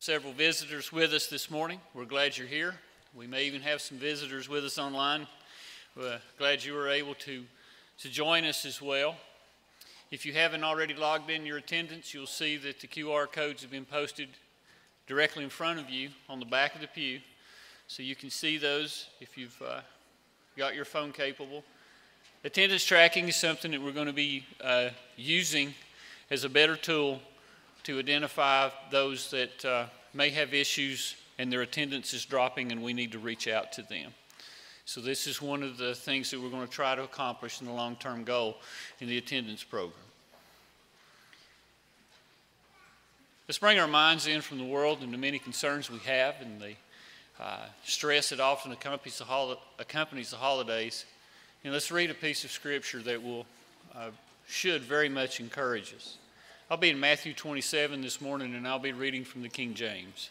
several visitors with us this morning. We're glad you're here. We may even have some visitors with us online. We're glad you were able to join us as well. If you haven't already logged in your attendance, you'll see that the QR codes have been posted directly in front of you on the back of the pew. So you can see those if you've got your phone capable. Attendance tracking is something that we're going to be using as a better tool to identify those that may have issues and their attendance is dropping and we need to reach out to them. So this is one of the things that we're going to try to accomplish in the long-term goal in the attendance program. Let's bring our minds in from the world and the many concerns we have and the stress that often accompanies the holidays. And let's read a piece of scripture that will should very much encourage us. I'll be in Matthew 27 this morning, and I'll be reading from the King James.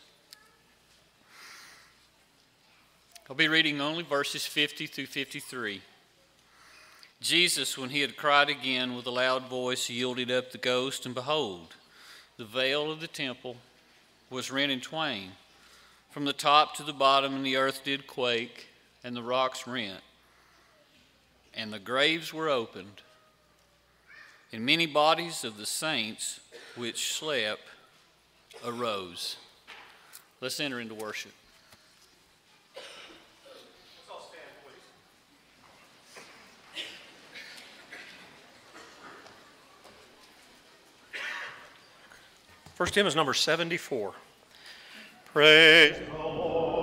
I'll be reading only verses 50 through 53. Jesus, when he had cried again with a loud voice, yielded up the ghost, and behold, the veil of the temple was rent in twain. From the top to the bottom, and the earth did quake, and the rocks rent, and the graves were opened. And many bodies of the saints which slept arose. Let's enter into worship. Let's all stand, please. First hymn is number 74. Praise the Lord.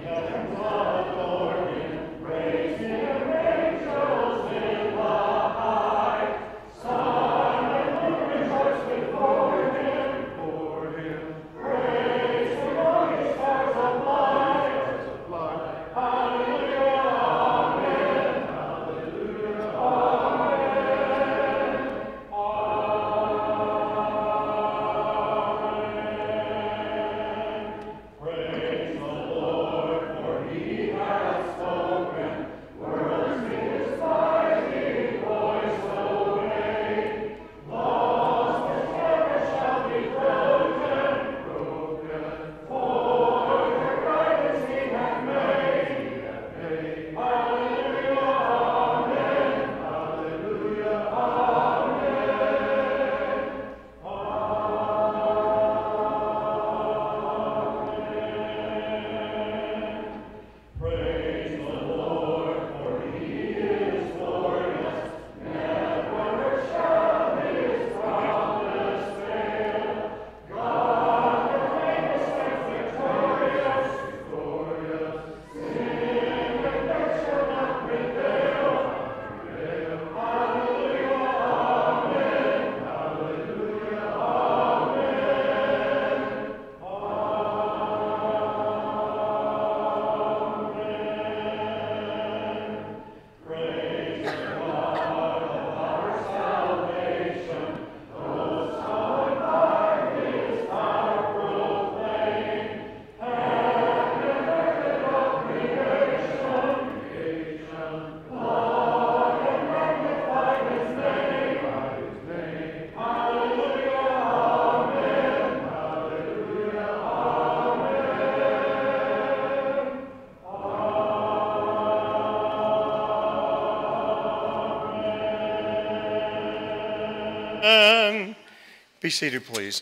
Be seated, please.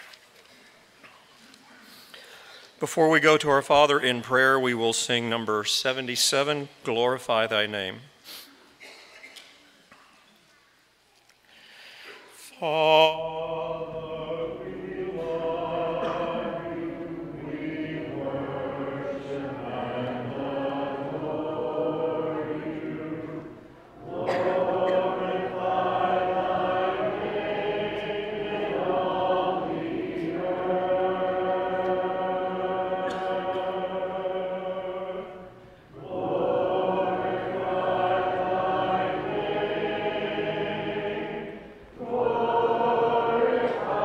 Before we go to our Father in prayer, we will sing number 77, Glorify Thy Name. Father, we love you, we worship and adore you. Glorify thy name in all the earth. Glorify thy name. Glorify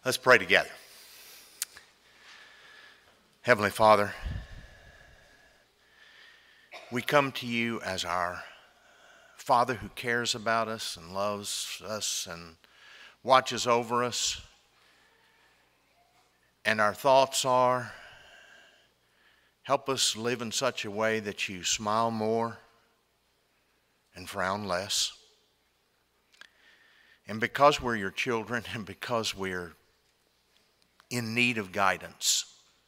Let's pray together. Heavenly Father, we come to you as our Father who cares about us and loves us and watches over us. And our thoughts are, help us live in such a way that you smile more and frown less. And because we're your children and because we're in need of guidance,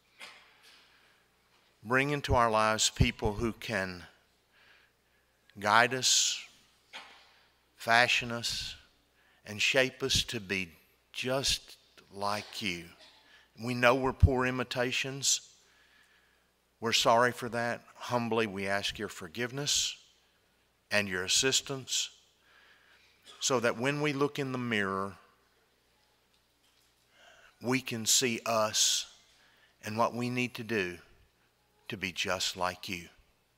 bring into our lives people who can guide us, fashion us, and shape us to be just like you. We know we're poor imitations. We're sorry for that. Humbly, we ask your forgiveness and your assistance so that when we look in the mirror, we can see us and what we need to do to be just like you.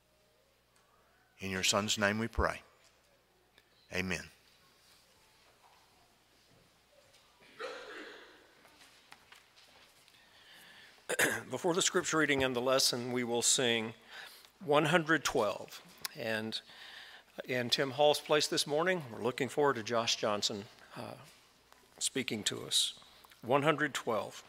In your Son's name we pray. Amen. Before the scripture reading and the lesson, we will sing 112. And in Tim Hall's place this morning, we're looking forward to Josh Johnson speaking to us. 112.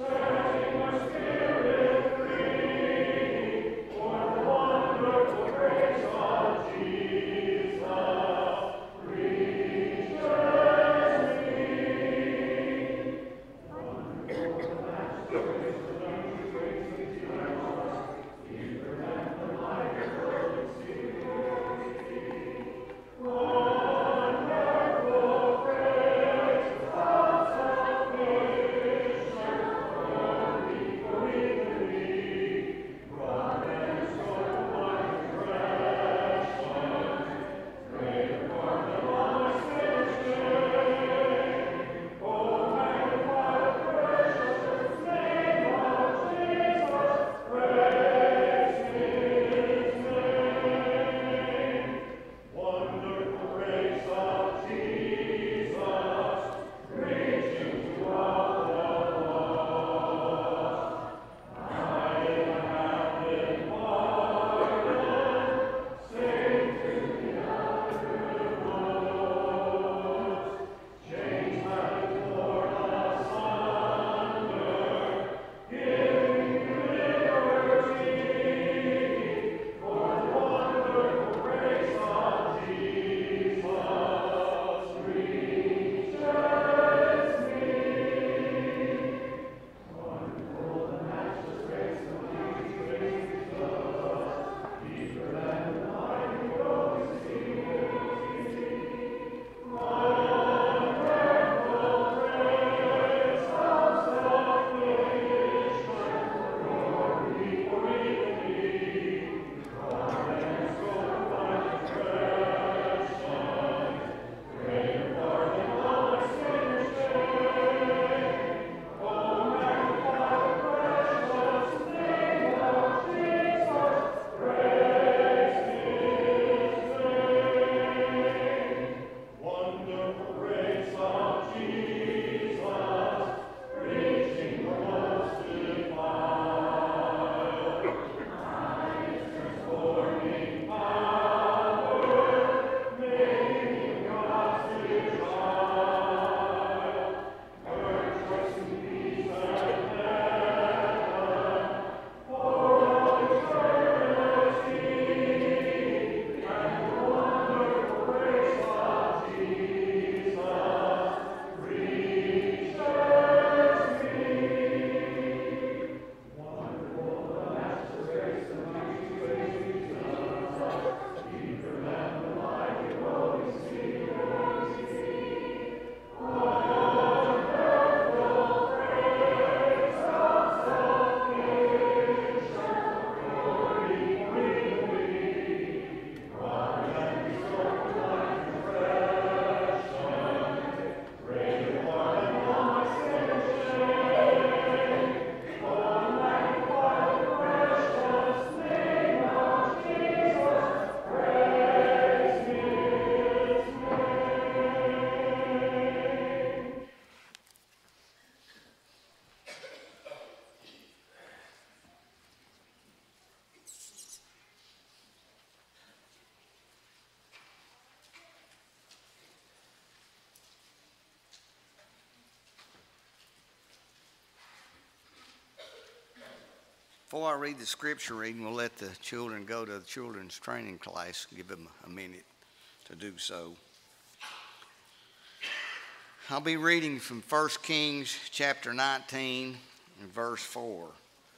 Praise Before I read the scripture reading, we'll let the children go to the children's training class. Give them a minute to do so. I'll be reading from 1 Kings chapter 19 and verse 4.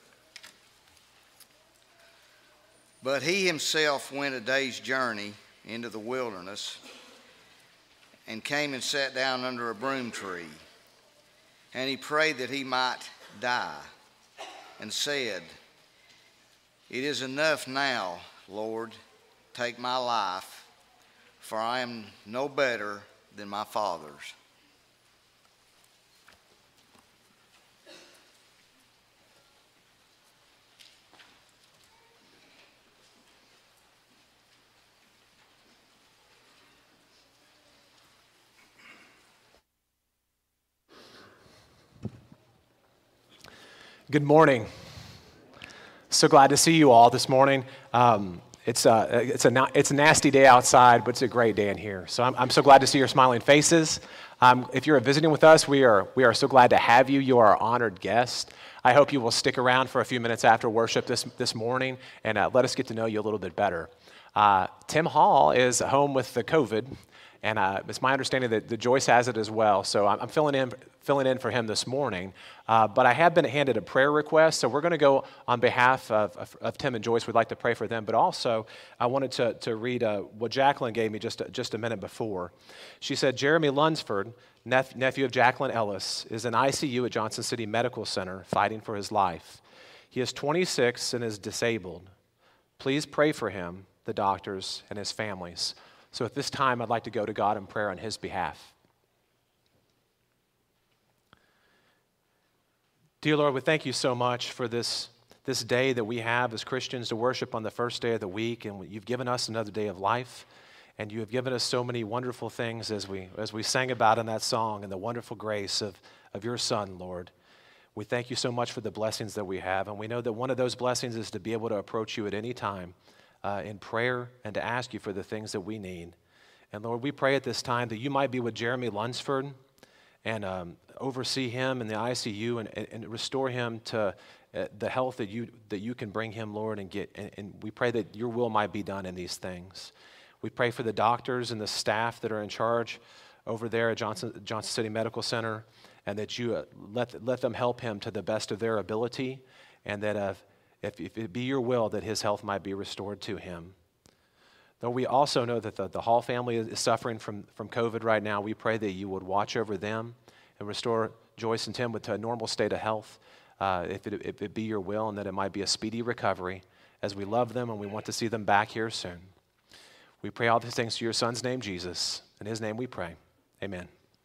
But he himself went a day's journey into the wilderness and came and sat down under a broom tree. And he prayed that he might die, and said, It is enough now, Lord, take my life, for I am no better than my fathers. Good morning. So glad to see you all this morning. It's a nasty day outside, but it's a great day in here. So I'm so glad to see your smiling faces. If you're visiting with us, we are so glad to have you. You are our honored guest. I hope you will stick around for a few minutes after worship this morning and let us get to know you a little bit better. Tim Hall is home with the COVID, and it's my understanding that Joyce has it as well. So I'm filling in for him this morning. But I have been handed a prayer request, so we're going to go on behalf of Tim and Joyce. We'd like to pray for them. But also, I wanted to read what Jacqueline gave me just a minute before. She said, Jeremy Lunsford, nephew of Jacqueline Ellis, is in ICU at Johnson City Medical Center fighting for his life. He is 26 and is disabled. Please pray for him, the doctors, and his families. So at this time, I'd like to go to God in prayer on his behalf. Dear Lord, we thank you so much for this day that we have as Christians to worship on the first day of the week, and you've given us another day of life, and you have given us so many wonderful things as we sang about in that song and the wonderful grace of your Son, Lord. We thank you so much for the blessings that we have, and we know that one of those blessings is to be able to approach you at any time in prayer and to ask you for the things that we need. And Lord, we pray at this time that you might be with Jeremy Lunsford and oversee him in the ICU and restore him to the health that you can bring him, Lord, and we pray that your will might be done in these things. We pray for the doctors and the staff that are in charge over there at Johnson City Medical Center, and that you let them help him to the best of their ability, and that if it be your will that his health might be restored to him. Though we also know that the Hall family is suffering from COVID right now, we pray that you would watch over them and restore Joyce and Tim to a normal state of health, if it be your will, and that it might be a speedy recovery as we love them and we want to see them back here soon. We pray all these things to your Son's name, Jesus. In his name we pray. Amen.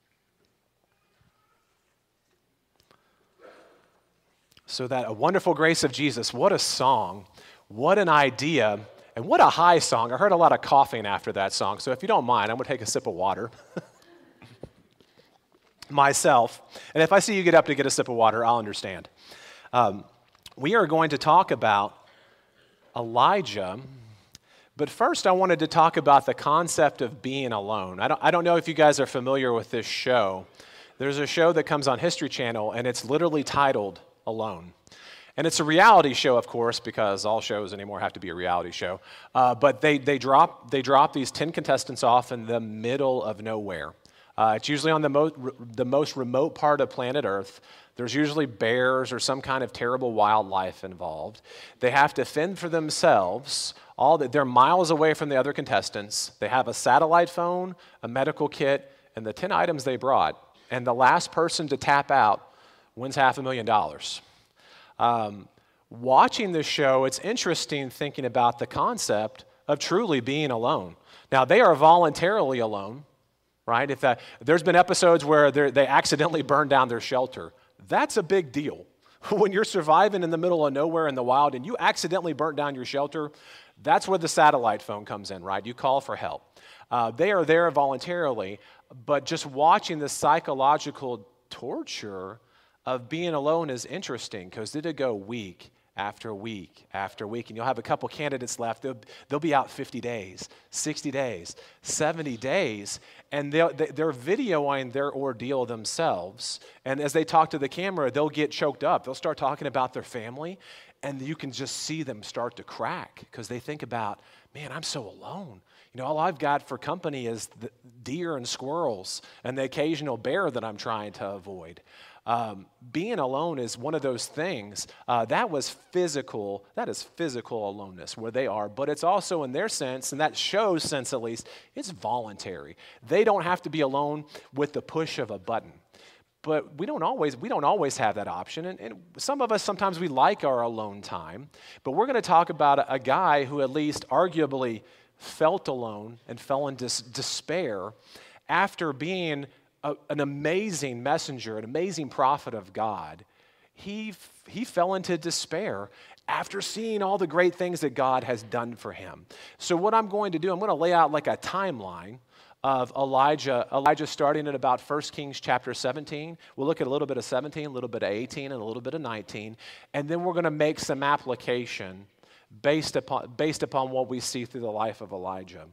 So that a wonderful grace of Jesus, what a song, what an idea, and what a high song. I heard a lot of coughing after that song, so if you don't mind, I'm going to take a sip of water myself. And if I see you get up to get a sip of water, I'll understand. We are going to talk about Elijah, but first I wanted to talk about the concept of being alone. I don't know if you guys are familiar with this show. There's a show that comes on History Channel, and it's literally titled Alone. And it's a reality show, of course, because all shows anymore have to be a reality show. But they drop these 10 contestants off in the middle of nowhere. It's usually on the most remote part of planet Earth. There's usually bears or some kind of terrible wildlife involved. They have to fend for themselves. They're miles away from the other contestants. They have a satellite phone, a medical kit, and the 10 items they brought. And the last person to tap out wins $500,000. Watching this show, it's interesting thinking about the concept of truly being alone. Now, they are voluntarily alone, right? There's been episodes where they accidentally burn down their shelter. That's a big deal. When you're surviving in the middle of nowhere in the wild and you accidentally burnt down your shelter, that's where the satellite phone comes in, right? You call for help. They are there voluntarily, but just watching the psychological torture of being alone is interesting, because it'll go week after week after week, and you'll have a couple candidates left. They'll be out 50 days, 60 days, 70 days, and they're videoing their ordeal themselves, and as they talk to the camera, they'll get choked up. They'll start talking about their family, And you can just see them start to crack because they think about, man, I'm so alone. All I've got for company is the deer and squirrels and the occasional bear that I'm trying to avoid. Being alone is one of those things that is physical aloneness where they are, but it's also in their sense, and that show's sense at least, it's voluntary. They don't have to be alone with the push of a button. But we don't always have that option, and some of us, sometimes we like our alone time, but we're going to talk about a guy who at least arguably felt alone and fell into despair after being an amazing messenger, an amazing prophet of God. He fell into despair after seeing all the great things that God has done for him. So what I'm going to do, I'm going to lay out like a timeline of Elijah starting at about 1 Kings chapter 17. We'll look at a little bit of 17, a little bit of 18, and a little bit of 19. And then we're going to make some application based upon what we see through the life of Elijah.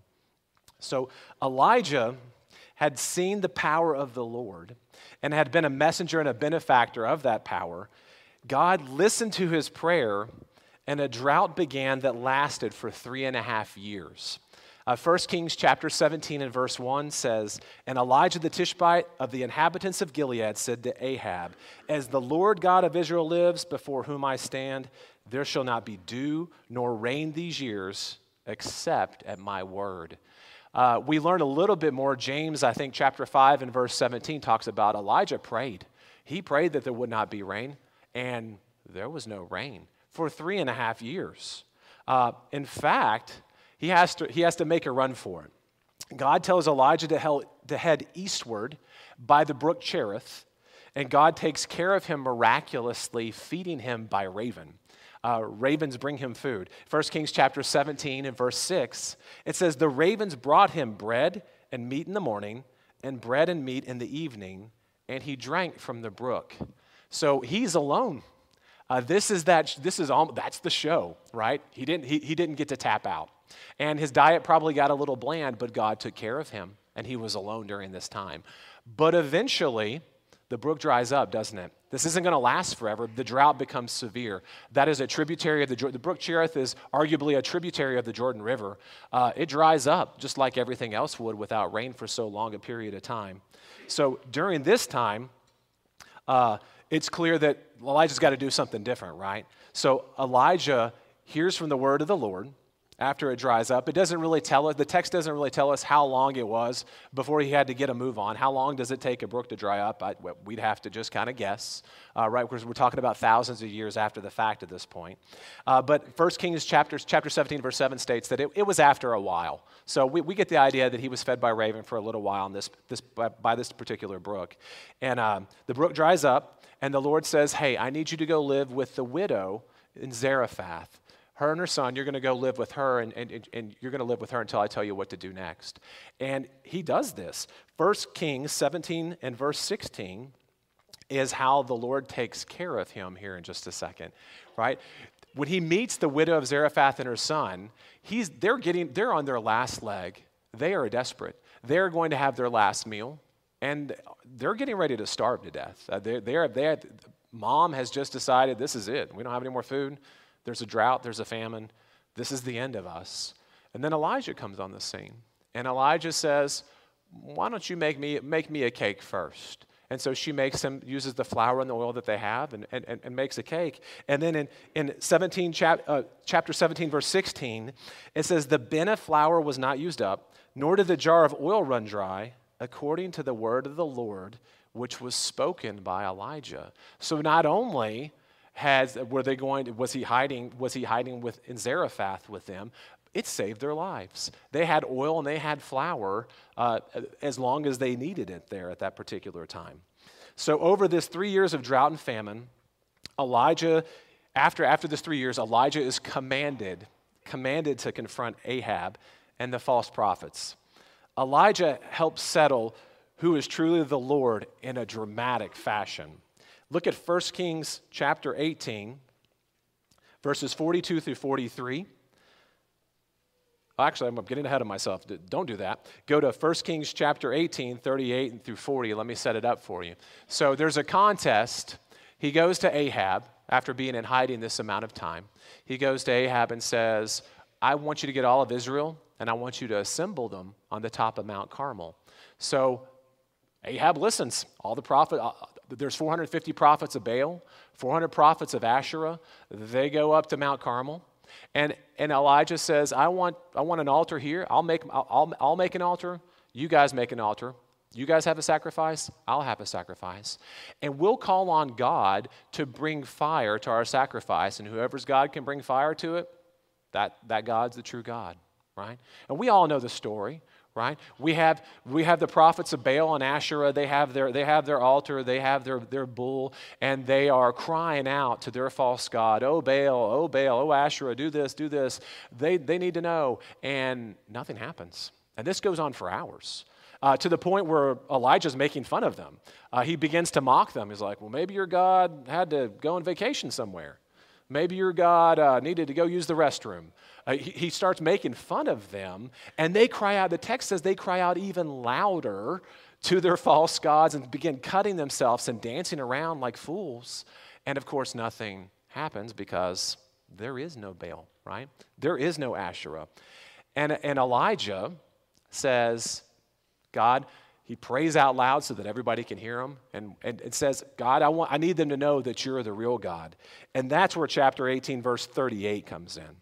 So Elijah had seen the power of the Lord and had been a messenger and a benefactor of that power. God listened to his prayer, and a drought began that lasted for 3.5 years. 1 Kings chapter 17 and verse 1 says, "And Elijah the Tishbite of the inhabitants of Gilead said to Ahab, As the Lord God of Israel lives, before whom I stand, there shall not be dew nor rain these years, except at my word." We learn a little bit more. James, I think, chapter 5 and verse 17 talks about Elijah prayed. He prayed that there would not be rain, and there was no rain for 3.5 years. In fact, he has to make a run for it. God tells Elijah to head eastward by the brook Cherith, and God takes care of him miraculously, feeding him by raven. Ravens bring him food. 1 Kings chapter 17 and verse 6, it says, "The ravens brought him bread and meat in the morning, and bread and meat in the evening, and he drank from the brook." So he's alone. That's the show, right? He didn't get to tap out. And his diet probably got a little bland, but God took care of him, and he was alone during this time. But eventually, the brook dries up, doesn't it? This isn't going to last forever. The drought becomes severe. That is a tributary of the brook Cherith is arguably a tributary of the Jordan River. It dries up just like everything else would without rain for so long a period of time. So during this time, it's clear that Elijah's got to do something different, right? So Elijah hears from the word of the Lord after it dries up. It doesn't really tell us, the text doesn't really tell us how long it was before he had to get a move on. How long does it take a brook to dry up? We'd have to just kind of guess, right? Because we're talking about thousands of years after the fact at this point. But 1 Kings chapter 17, verse 7 states that it was after a while. So we get the idea that he was fed by raven for a little while by this particular brook. And the brook dries up, and the Lord says, "Hey, I need you to go live with the widow in Zarephath. Her and her son, you're going to go live with her, and you're going to live with her until I tell you what to do next." And he does this. 1 Kings 17 and verse 16 is how the Lord takes care of him here in just a second, right? When he meets the widow of Zarephath and her son, they're on their last leg. They are desperate. They're going to have their last meal, and they're getting ready to starve to death. Mom has just decided this is it. We don't have any more food. There's a drought, there's a famine. This is the end of us. And then Elijah comes on the scene. And Elijah says, "Why don't you make me a cake first?" And so she uses the flour and the oil that they have and makes a cake. And then in chapter 17, verse 16, it says, "The bin of flour was not used up, nor did the jar of oil run dry, according to the word of the Lord, which was spoken by Elijah." So not only was he hiding in Zarephath with them, it saved their lives. They had oil and they had flour as long as they needed it there at that particular time. So over this 3 years of drought and famine, Elijah, after this 3 years, Elijah is commanded to confront Ahab and the false prophets. Elijah helps settle who is truly the Lord in a dramatic fashion. Look at 1 Kings chapter 18, verses 42 through 43. Actually, I'm getting ahead of myself. Don't do that. Go to 1 Kings chapter 18, 38 through 40. Let me set it up for you. So there's a contest He goes to Ahab after being in hiding this amount of time. He goes to Ahab and says, I want you to get all of Israel, and I want you to assemble them on the top of Mount Carmel. So Ahab listens. All the there's 450 prophets of Baal, 400 prophets of Asherah. They go up to Mount Carmel, and Elijah says, I want an altar here. I'll make an altar. You guys make an altar. You guys have a sacrifice. I'll have a sacrifice, and we'll call on God to bring fire to our sacrifice. And whoever's God can bring fire to it, that God's the true God, right? And we all know the story. Right? We have the prophets of Baal and Asherah. They have their altar, they have their bull, and they are crying out to their false god, oh Baal, oh Asherah, do this, do this. They need to know, and nothing happens. And this goes on for hours. To the point where Elijah's making fun of them. He begins to mock them. He's like, well, maybe your God had to go on vacation somewhere. Maybe your God needed to go use the restroom. He starts making fun of them, and they cry out. The text says they cry out even louder to their false gods and begin cutting themselves and dancing around like fools. And of course, nothing happens because there is no Baal, right? There is no Asherah. And Elijah says, God, he prays out loud so that everybody can hear him. And it says, God, I need them to know that you're the real God. And that's where chapter 18, verse 38 comes in.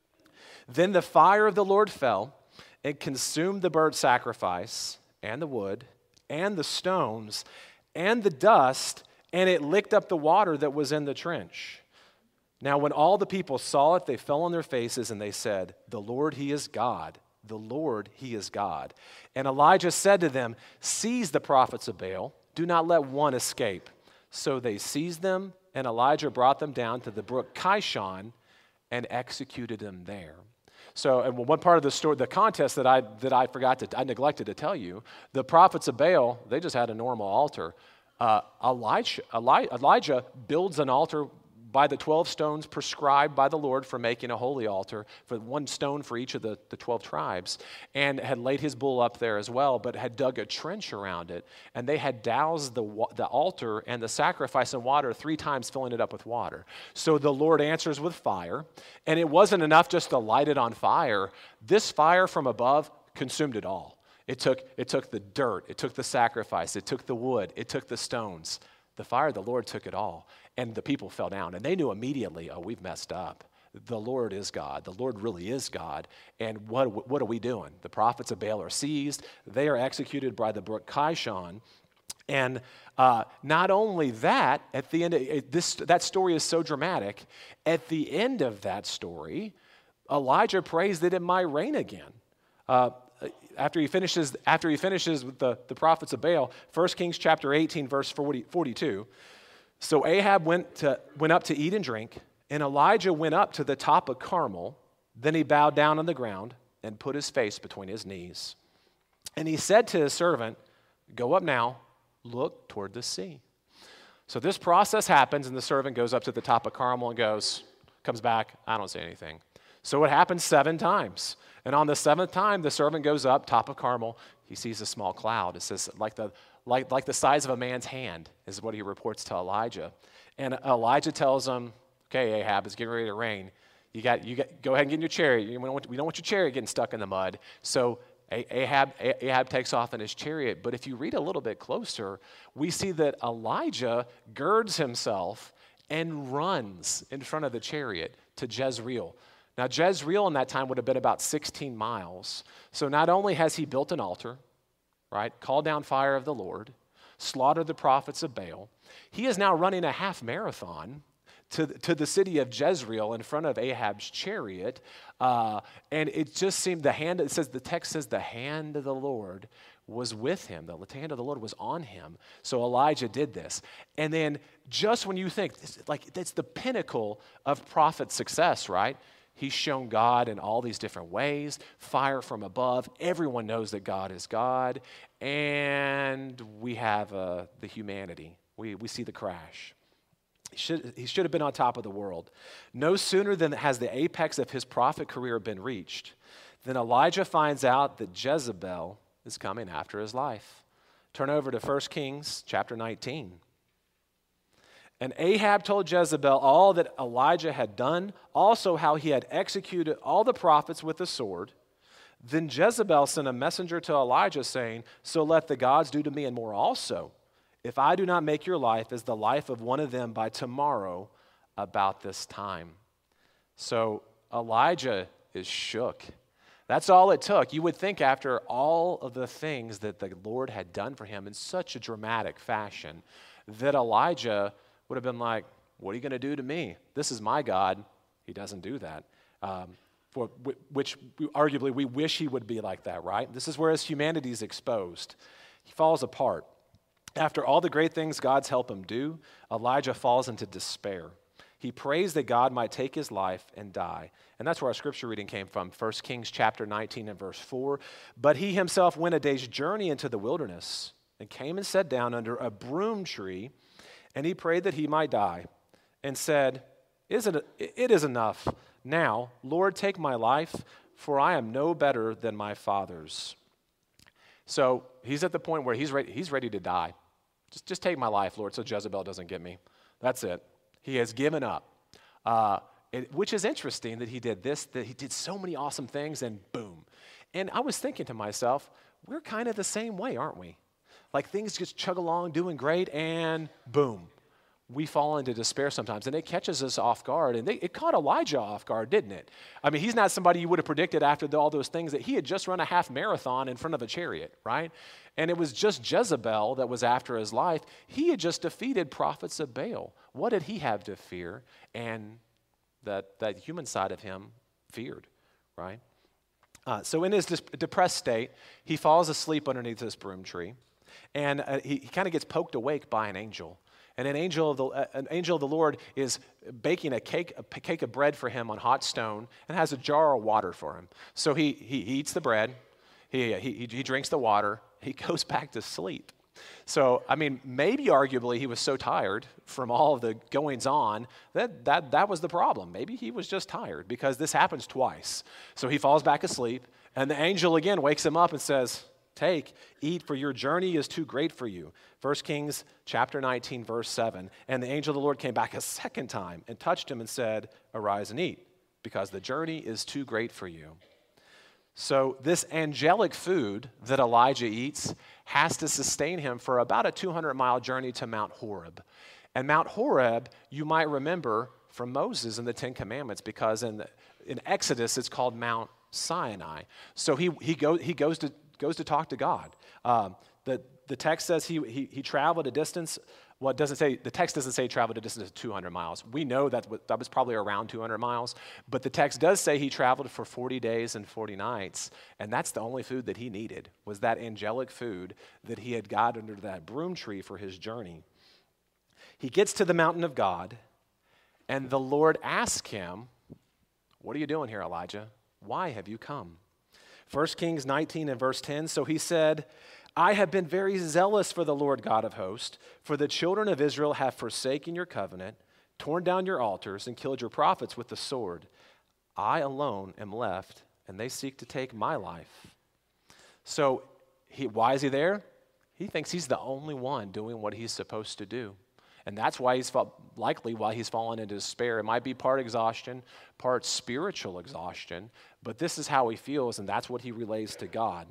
Then the fire of the Lord fell and consumed the burnt sacrifice and the wood and the stones and the dust, and it licked up the water that was in the trench. Now when all the people saw it, they fell on their faces and they said, the Lord, he is God. The Lord, he is God. And Elijah said to them, seize the prophets of Baal. Do not let one escape. So they seized them, and Elijah brought them down to the brook Kishon and executed them there. So, and one part of the story, the contest that I neglected to tell you, the prophets of Baal, they just had a normal altar. Elijah builds an altar by the 12 stones prescribed by the Lord for making a holy altar, for one stone for each of the 12 tribes, and had laid his bull up there as well, but had dug a trench around it, and they had doused the altar and the sacrifice in water 3 times, filling it up with water. So the Lord answers with fire, and it wasn't enough just to light it on fire. This fire from above consumed it all. It took the dirt, it took the sacrifice, it took the wood, it took the stones. The fire of the Lord took it all, and the people fell down. And they knew immediately, oh, we've messed up. The Lord is God. The Lord really is God. And what are we doing? The prophets of Baal are seized. They are executed by the brook Kishon. And not only that, at the end, that story is so dramatic. At the end of that story, Elijah prays that it might rain again. After he finishes with the prophets of Baal, 1 Kings chapter 18, verse 42. So Ahab went up to eat and drink, and Elijah went up to the top of Carmel. Then he bowed down on the ground and put his face between his knees. And he said to his servant, go up now, look toward the sea. So this process happens, and the servant goes up to the top of Carmel and comes back, I don't see anything. So it happens 7 times. And on the 7th time, the servant goes up, top of Carmel. He sees a small cloud. It says, like the size of a man's hand is what he reports to Elijah. And Elijah tells him, okay, Ahab, it's getting ready to rain. You got go ahead and get in your chariot. We don't want your chariot getting stuck in the mud. So Ahab takes off in his chariot. But if you read a little bit closer, we see that Elijah girds himself and runs in front of the chariot to Jezreel. Now, Jezreel in that time would have been about 16 miles. So not only has he built an altar, right, called down fire of the Lord, slaughtered the prophets of Baal, he is now running a half marathon to the city of Jezreel in front of Ahab's chariot. And it just seemed the text says the hand of the Lord was with him. The hand of the Lord was on him. So Elijah did this. And then just when you think, that's the pinnacle of prophet success, right? He's shown God in all these different ways, fire from above. Everyone knows that God is God. And we have the humanity. We see the crash. He should have been on top of the world. No sooner than has the apex of his prophet career been reached, than Elijah finds out that Jezebel is coming after his life. Turn over to 1 Kings chapter 19. And Ahab told Jezebel all that Elijah had done, also how he had executed all the prophets with the sword. Then Jezebel sent a messenger to Elijah, saying, so let the gods do to me and more also, if I do not make your life as the life of one of them by tomorrow about this time. So Elijah is shook. That's all it took. You would think after all of the things that the Lord had done for him in such a dramatic fashion, that Elijah would have been like, what are you going to do to me? This is my God. He doesn't do that. Which arguably we wish he would be like that, right? This is where his humanity is exposed. He falls apart. After all the great things God's helped him do, Elijah falls into despair. He prays that God might take his life and die. And that's where our scripture reading came from, 1 Kings chapter 19 and verse 4. But he himself went a day's journey into the wilderness and came and sat down under a broom tree, and he prayed that he might die and said, it is enough. Now, Lord, take my life, for I am no better than my fathers. So he's at the point where he's ready to die. Just take my life, Lord, so Jezebel doesn't get me. That's it. He has given up, which is interesting that he did this, that he did so many awesome things, and boom. And I was thinking to myself, we're kind of the same way, aren't we? Like things just chug along, doing great, and boom. We fall into despair sometimes, and it catches us off guard. And it caught Elijah off guard, didn't it? I mean, he's not somebody you would have predicted after all those things that he had just run a half marathon in front of a chariot, right? And it was just Jezebel that was after his life. He had just defeated prophets of Baal. What did he have to fear? And that human side of him feared, right? So in his depressed state, he falls asleep underneath this broom tree, and he kind of gets poked awake by an angel. And an angel of the Lord is baking a cake of bread for him on hot stone and has a jar of water for him. So he eats the bread, he drinks the water, he goes back to sleep. So, I mean, maybe arguably he was so tired from all of the goings on that was the problem. Maybe he was just tired, because this happens twice. So he falls back asleep, and the angel again wakes him up and says, take, eat, for your journey is too great for you. 1 Kings chapter 19, verse 7. And the angel of the Lord came back a second time and touched him and said, arise and eat, because the journey is too great for you. So this angelic food that Elijah eats has to sustain him for about a 200-mile journey to Mount Horeb. And Mount Horeb, you might remember from Moses and the Ten Commandments, because in Exodus it's called Mount Sinai. So he goes to talk to God. The text says he traveled a distance. Well, it doesn't say, the text doesn't say he traveled a distance of 200 miles. We know that was probably around 200 miles, but the text does say he traveled for 40 days and 40 nights, and that's the only food that he needed, was that angelic food that he had got under that broom tree for his journey. He gets to the mountain of God, and the Lord asks him, what are you doing here, Elijah? Why have you come? 1 Kings 19 and verse 10, so he said, I have been very zealous for the Lord God of hosts, for the children of Israel have forsaken your covenant, torn down your altars, and killed your prophets with the sword. I alone am left, and they seek to take my life. So why is he there? He thinks he's the only one doing what he's supposed to do. And that's why likely why he's fallen into despair. It might be part exhaustion, part spiritual exhaustion, but this is how he feels, and that's what he relays to God.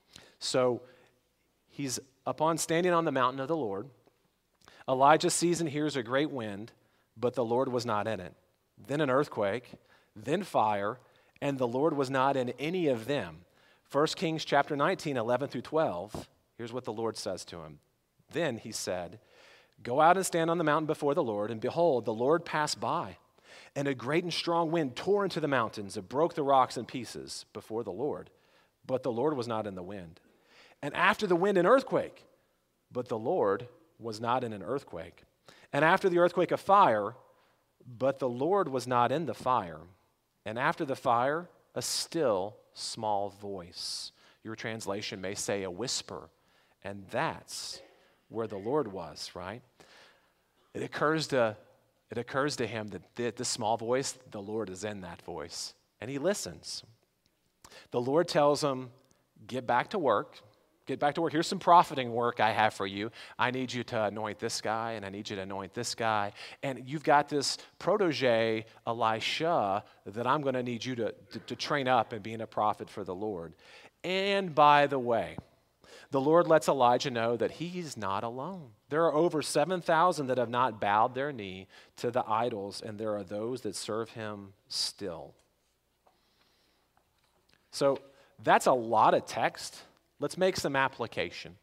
So he's upon standing on the mountain of the Lord. Elijah sees and hears a great wind, but the Lord was not in it. Then an earthquake, then fire, and the Lord was not in any of them. 1 Kings chapter 19, 11 through 12, here's what the Lord says to him. Then he said, go out and stand on the mountain before the Lord, and behold, the Lord passed by, and a great and strong wind tore into the mountains and broke the rocks in pieces before the Lord. But the Lord was not in the wind. And after the wind, an earthquake, but the Lord was not in an earthquake. And after the earthquake, a fire, but the Lord was not in the fire. And after the fire, a still small voice. Your translation may say a whisper. And that's where the Lord was, right? It occurs to him that this small voice, the Lord is in that voice. And he listens. The Lord tells him, get back to work. Get back to work. Here's some profiting work I have for you. I need you to anoint this guy, and I need you to anoint this guy. And you've got this protege, Elisha, that I'm going to need you to train up in being a prophet for the Lord. And by the way, the Lord lets Elijah know that he's not alone. There are over 7,000 that have not bowed their knee to the idols, and there are those that serve him still. So that's a lot of text. Let's make some application.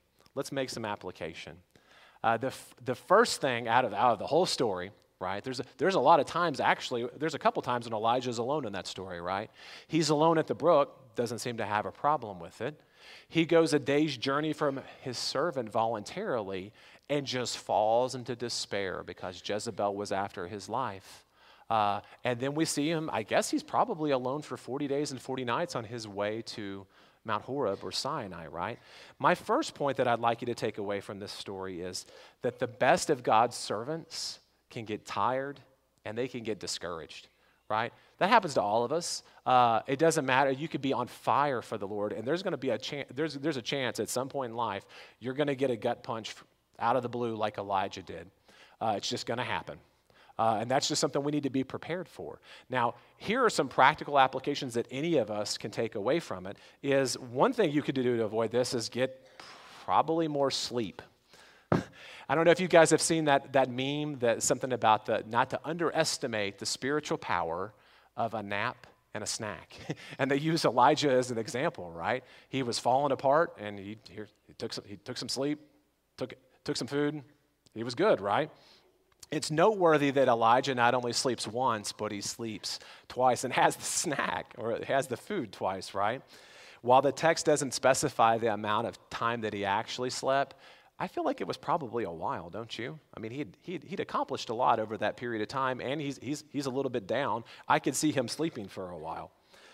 The first thing out of the whole story, right? There's a lot of times, actually, there's a couple times when Elijah's alone in that story, right? He's alone at the brook, doesn't seem to have a problem with it. He goes a day's journey from his servant voluntarily and just falls into despair because Jezebel was after his life. And then we see him, I guess he's probably alone for 40 days and 40 nights on his way to Mount Horeb or Sinai, right? My first point that I'd like you to take away from this story is that the best of God's servants can get tired and they can get discouraged, right? That happens to all of us. It doesn't matter. You could be on fire for the Lord, and there's going to be a chance. There's a chance at some point in life you're going to get a gut punch out of the blue like Elijah did. It's just going to happen. And that's just something we need to be prepared for. Now, here are some practical applications that any of us can take away from it. Is one thing you could do to avoid this is get probably more sleep. I don't know if you guys have seen that meme, that something about not to underestimate the spiritual power of a nap and a snack. And they use Elijah as an example, right? He was falling apart, and he took some sleep, took some food. He was good, right? It's noteworthy that Elijah not only sleeps once, but he sleeps twice and has the snack, or has the food twice, right? While the text doesn't specify the amount of time that he actually slept, I feel like it was probably a while, don't you? I mean, he'd accomplished a lot over that period of time, and he's a little bit down. I could see him sleeping for a while.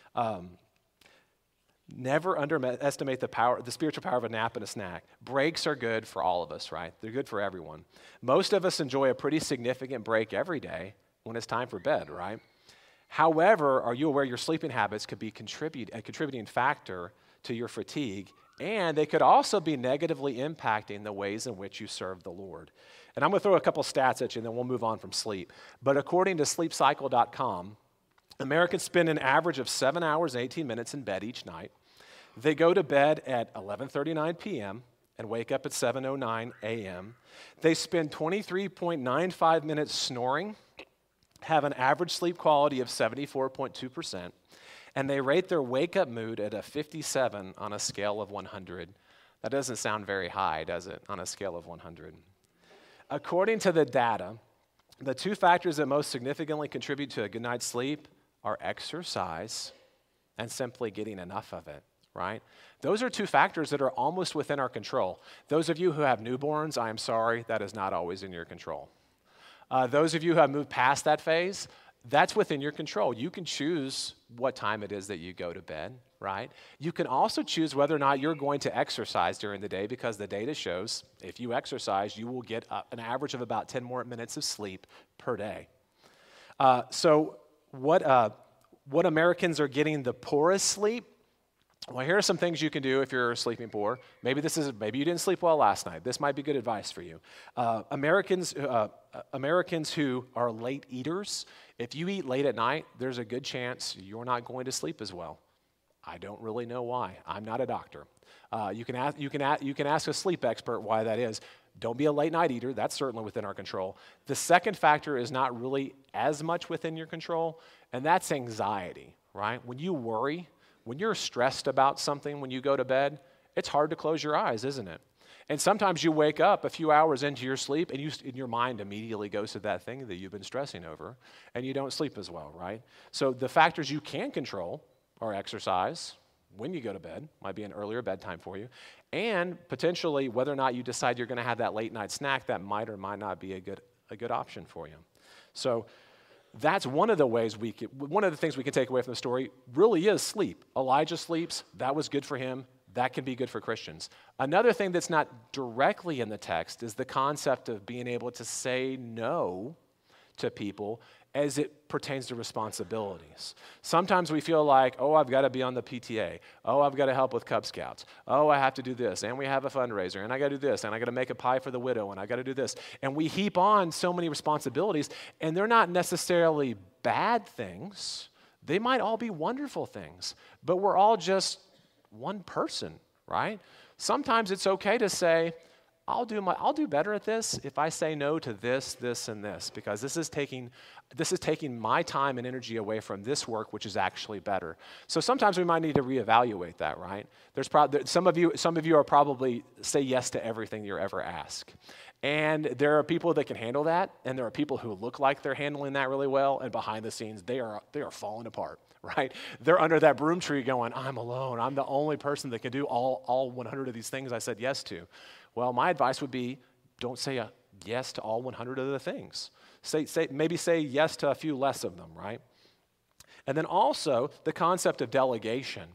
Never underestimate the spiritual power of a nap and a snack. Breaks are good for all of us, right? They're good for everyone. Most of us enjoy a pretty significant break every day when it's time for bed, right? However, are you aware your sleeping habits could be a contributing factor to your fatigue, and they could also be negatively impacting the ways in which you serve the Lord. And I'm going to throw a couple stats at you, and then we'll move on from sleep. But according to sleepcycle.com, Americans spend an average of 7 hours and 18 minutes in bed each night. They go to bed at 11:39 p.m. and wake up at 7:09 a.m. They spend 23.95 minutes snoring, have an average sleep quality of 74.2%, and they rate their wake-up mood at a 57 on a scale of 100. That doesn't sound very high, does it, on a scale of 100? According to the data, the two factors that most significantly contribute to a good night's sleep are exercise and simply getting enough of it, right? Those are two factors that are almost within our control. Those of you who have newborns, I am sorry, that is not always in your control. Those of you who have moved past that phase, that's within your control. You can choose what time it is that you go to bed, right? You can also choose whether or not you're going to exercise during the day, because the data shows if you exercise, you will get an average of about 10 more minutes of sleep per day. So what Americans are getting the poorest sleep? Well, here are some things you can do if you're sleeping poor. Maybe you didn't sleep well last night. This might be good advice for you. Americans who are late eaters, if you eat late at night, there's a good chance you're not going to sleep as well. I don't really know why. I'm not a doctor. You can ask a sleep expert why that is. Don't be a late night eater. That's certainly within our control. The second factor is not really as much within your control, and that's anxiety, right? When you worry, when you're stressed about something when you go to bed, it's hard to close your eyes, isn't it? And sometimes you wake up a few hours into your sleep and your mind immediately goes to that thing that you've been stressing over, and you don't sleep as well, right? So the factors you can control are exercise, when you go to bed, might be an earlier bedtime for you, and potentially whether or not you decide you're going to have that late night snack that might or might not be a good option for you. So that's one of the things we can take away from the story really is sleep. Elijah sleeps. That was good for him. That can be good for Christians. Another thing that's not directly in the text is the concept of being able to say no to people as it pertains to responsibilities. Sometimes we feel like, oh, I've got to be on the PTA. Oh, I've got to help with Cub Scouts. Oh, I have to do this, and we have a fundraiser, and I got to do this, and I got to make a pie for the widow, and I got to do this. And we heap on so many responsibilities, and they're not necessarily bad things. They might all be wonderful things, but we're all just one person, right? Sometimes it's okay to say, I'll do better at this if I say no to this, this, and this, because this is taking my time and energy away from this work, which is actually better. So sometimes we might need to reevaluate that, right? Some of you are probably say yes to everything you're ever asked. And there are people that can handle that, and there are people who look like they're handling that really well, and behind the scenes, they are falling apart, right? They're under that broom tree going, I'm alone. I'm the only person that can do all 100 of these things I said yes to. Well, my advice would be, don't say a yes to all 100 of the things. Maybe say yes to a few less of them, right? And then also, the concept of delegation.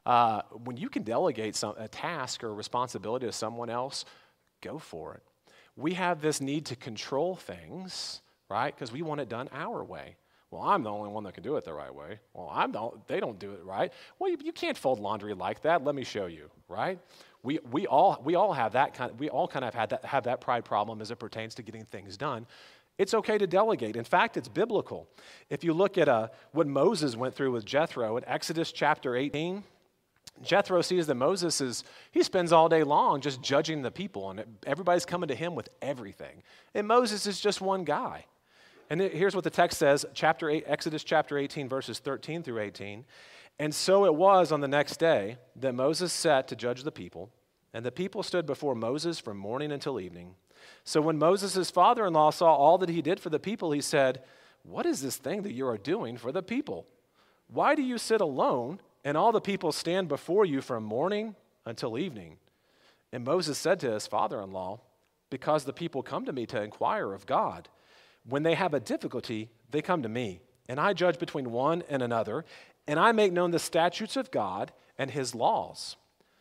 When you can delegate a task or a responsibility to someone else, go for it. We have this need to control things, right? Because we want it done our way. Well, I'm the only one that can do it the right way. Well, they don't do it right. Well, you can't fold laundry like that. Let me show you, right? We all have that kind of have that pride problem as it pertains to getting things done. It's okay to delegate. In fact, it's biblical. If you look at what Moses went through with Jethro in Exodus chapter 18, Jethro sees that he spends all day long just judging the people, and everybody's coming to him with everything. And Moses is just one guy. And here's what the text says, Exodus chapter 18, verses 13 through 18. And so it was on the next day that Moses sat to judge the people, and the people stood before Moses from morning until evening. So when Moses' father-in-law saw all that he did for the people, he said, "What is this thing that you are doing for the people? Why do you sit alone, and all the people stand before you from morning until evening?" And Moses said to his father-in-law, "Because the people come to me to inquire of God. When they have a difficulty, they come to me, and I judge between one and another, and I make known the statutes of God and his laws."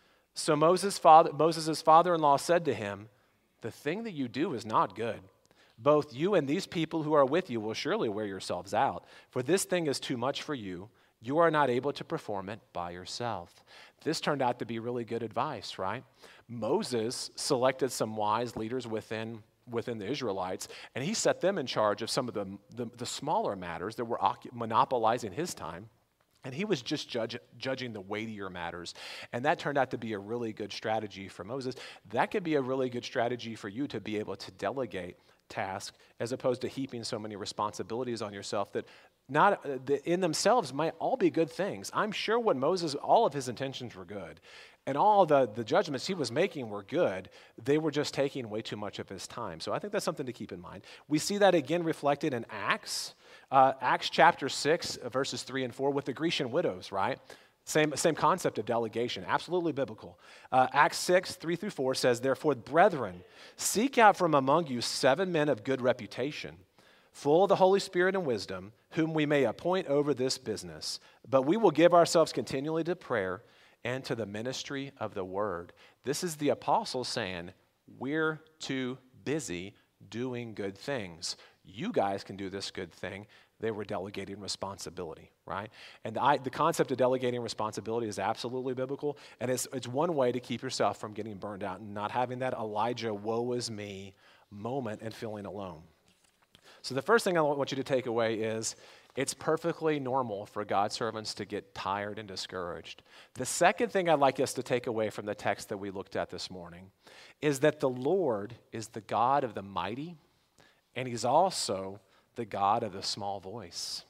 So Moses' father-in-law said to him, "The thing that you do is not good. Both you and these people who are with you will surely wear yourselves out, for this thing is too much for you. You are not able to perform it by yourself." This turned out to be really good advice, right? Moses selected some wise leaders within the Israelites, and he set them in charge of some of the smaller matters that were monopolizing his time. And he was just judging the weightier matters. And that turned out to be a really good strategy for Moses. That could be a really good strategy for you to be able to delegate tasks as opposed to heaping so many responsibilities on yourself that in themselves might all be good things. I'm sure all of his intentions were good. And all the judgments he was making were good. They were just taking way too much of his time. So I think that's something to keep in mind. We see that again reflected in Acts. Acts chapter 6, verses 3 and 4 with the Grecian widows, right? Same concept of delegation, absolutely biblical. Acts 6, 3 through 4 says, "Therefore, brethren, seek out from among you 7 men of good reputation, full of the Holy Spirit and wisdom, whom we may appoint over this business. But we will give ourselves continually to prayer and to the ministry of the word." This is the apostles saying, we're too busy doing good things. You guys can do this good thing. They were delegating responsibility, right? And the concept of delegating responsibility is absolutely biblical, and it's one way to keep yourself from getting burned out and not having that Elijah woe is me moment and feeling alone. So the first thing I want you to take away is it's perfectly normal for God's servants to get tired and discouraged. The second thing I'd like us to take away from the text that we looked at this morning is that the Lord is the God of the mighty, and he's also the God of the small voice.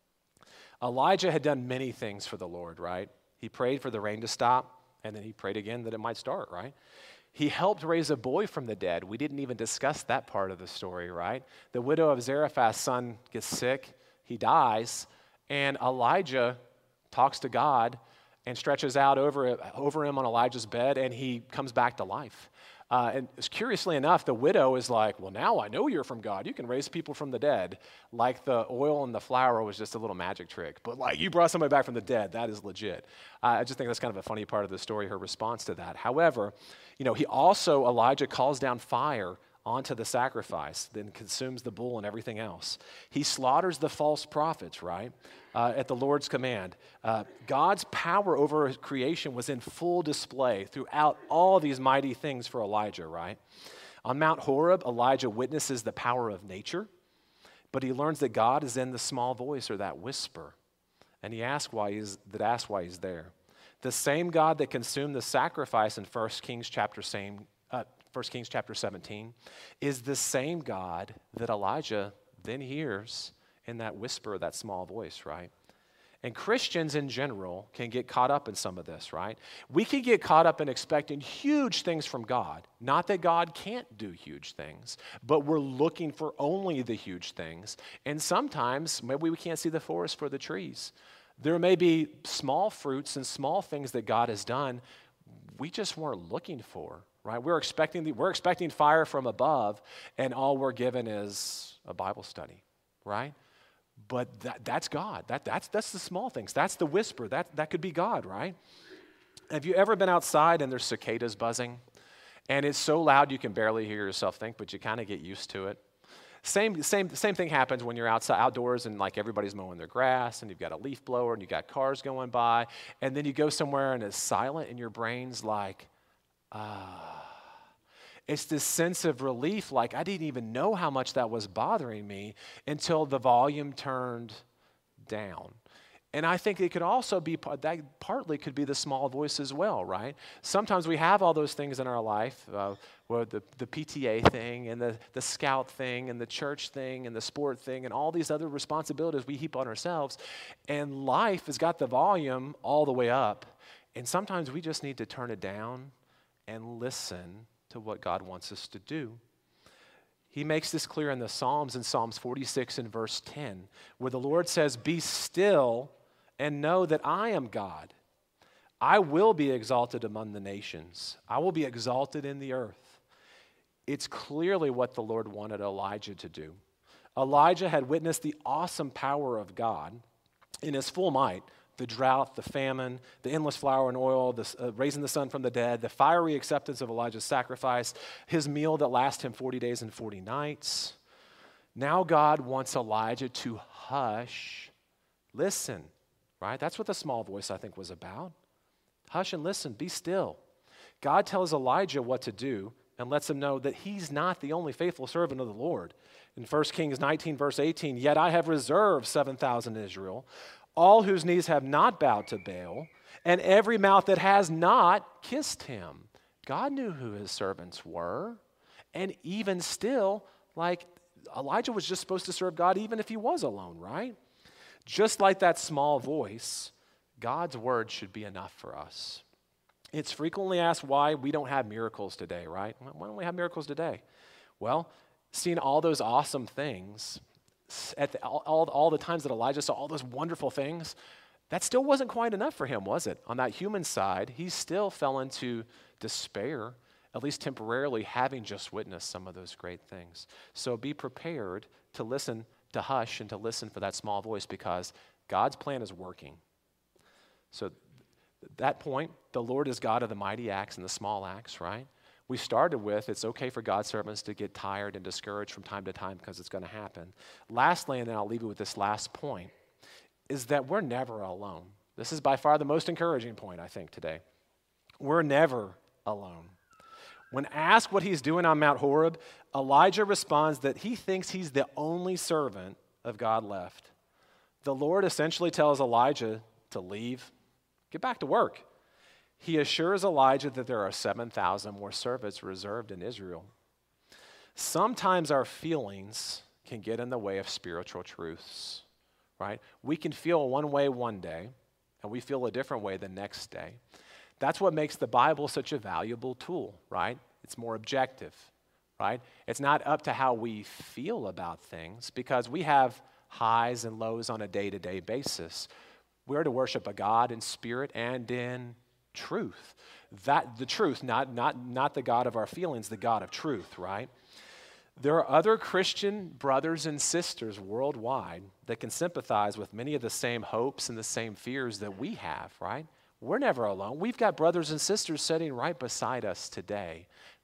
Elijah had done many things for the Lord, right? He prayed for the rain to stop, and then he prayed again that it might start, right? He helped raise a boy from the dead. We didn't even discuss that part of the story, right? The widow of Zarephath's son gets sick. He dies, and Elijah talks to God and stretches out over him on Elijah's bed, and he comes back to life. And curiously enough, the widow is like, "Well, now I know you're from God. You can raise people from the dead." Like the oil and the flour was just a little magic trick. But like, you brought somebody back from the dead, that is legit. I just think that's kind of a funny part of the story, her response to that. However, Elijah calls down fire onto the sacrifice, then consumes the bull and everything else. He slaughters the false prophets, right, at the Lord's command. God's power over creation was in full display throughout all these mighty things for Elijah, right? On Mount Horeb, Elijah witnesses the power of nature, but he learns that God is in the small voice or that whisper, and he asks why he's there. The same God that consumed the sacrifice in 1 Kings chapter 17 is the same God that Elijah then hears in that whisper, that small voice, right? And Christians in general can get caught up in some of this, right? We can get caught up in expecting huge things from God. Not that God can't do huge things, but we're looking for only the huge things. And sometimes maybe we can't see the forest for the trees. There may be small fruits and small things that God has done we just weren't looking for, right? We're expecting fire from above, and all we're given is a Bible study, right? But that's God. That's the small things. That's the whisper. That could be God, right? Have you ever been outside and there's cicadas buzzing, and it's so loud you can barely hear yourself think, but you kind of get used to it? Same thing happens when you're outdoors and like everybody's mowing their grass and you've got a leaf blower and you've got cars going by, and then you go somewhere and it's silent and your brain's like, It's this sense of relief, like I didn't even know how much that was bothering me until the volume turned down. And I think it could also be, that partly could be the small voice as well, right? Sometimes we have all those things in our life, where the PTA thing and the scout thing and the church thing and the sport thing and all these other responsibilities we heap on ourselves. And life has got the volume all the way up. And sometimes we just need to turn it down and listen to what God wants us to do. He makes this clear in the Psalms, in Psalms 46 and verse 10, where the Lord says, "Be still and know that I am God. I will be exalted among the nations. I will be exalted in the earth." It's clearly what the Lord wanted Elijah to do. Elijah had witnessed the awesome power of God in his full might. The drought, the famine, the endless flour and oil, raising the son from the dead, the fiery acceptance of Elijah's sacrifice, his meal that lasted him 40 days and 40 nights. Now God wants Elijah to hush, listen, right? That's what the small voice, I think, was about. Hush and listen, be still. God tells Elijah what to do and lets him know that he's not the only faithful servant of the Lord. In 1 Kings 19, verse 18, "Yet I have reserved 7,000 in Israel, all whose knees have not bowed to Baal, and every mouth that has not kissed him." God knew who his servants were. And even still, like Elijah was just supposed to serve God even if he was alone, right? Just like that small voice, God's word should be enough for us. It's frequently asked why we don't have miracles today, right? Why don't we have miracles today? Well, seeing all those awesome things, all the times that Elijah saw all those wonderful things, that still wasn't quite enough for him, was it? On that human side, he still fell into despair, at least temporarily, having just witnessed some of those great things. So be prepared to listen, to hush, and to listen for that small voice, because God's plan is working. So at that point, the Lord is God of the mighty acts and the small acts, right? We started with, it's okay for God's servants to get tired and discouraged from time to time because it's going to happen. Lastly, and then I'll leave you with this last point, is that we're never alone. This is by far the most encouraging point, I think, today. We're never alone. When asked what he's doing on Mount Horeb, Elijah responds that he thinks he's the only servant of God left. The Lord essentially tells Elijah to leave, get back to work. He assures Elijah that there are 7,000 more servants reserved in Israel. Sometimes our feelings can get in the way of spiritual truths, right? We can feel one way one day, and we feel a different way the next day. That's what makes the Bible such a valuable tool, right? It's more objective, right? It's not up to how we feel about things, because we have highs and lows on a day-to-day basis. We're to worship a God in spirit and in truth. The truth, not the God of our feelings, the God of truth, right? There are other Christian brothers and sisters worldwide that can sympathize with many of the same hopes and the same fears that we have, right? We're never alone. We've got brothers and sisters sitting right beside us today.